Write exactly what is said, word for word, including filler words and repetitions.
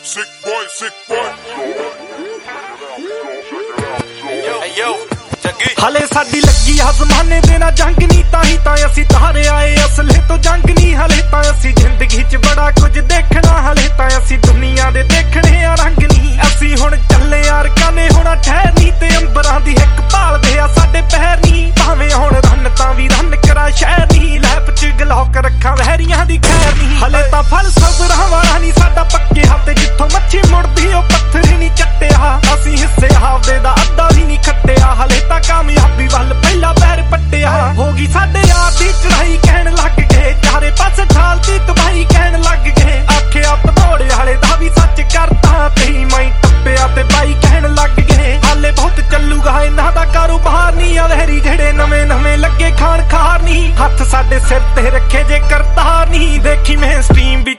Sick boy, sick boy. Hey yo, जगी हले साडी लगी आ ज़माने दे ना जंग नी ताही तां असी तारे आए असले तो जंग नी हले तां असी जिंदगी च बड़ा कुछ देखना हले तां असी दुनिया दे देखने आ रंग नी असी हुण चले यार काने होना ठहर नी ते अंबरां दी हिक भालदे आ साडे पैर नी भावें हुण रन तां वी रन करा शहर नी लैप च गलौक रखां वहरियां दी खैर नी हले तां फल सबरां वाला नी साडा पक्के हाथ जिथों मच्छी मुड़दी ओ पत्थर नी चट्टिया असी हिस्से हावदे दा अद्धा वी नी खट्टिया हले तां कामयाबी वल पहला पैर पट्टिया होगी साडे यार दी चढ़ाई कहण लग गए चारे पासे ठाल दी तबाही कहण लग गए आखिया भदौड़े वाले दा वी सच करता तेरी माई टप्पिया ते बाई कहण लग गए हाले बहुत चलूगा इन्हां दा कारोबार नी अवहरी जेड़े नवे नवे लगे खान खार नी हथ साडे सिर ते रखे जे करतार नी देखी मेन स्ट्रीम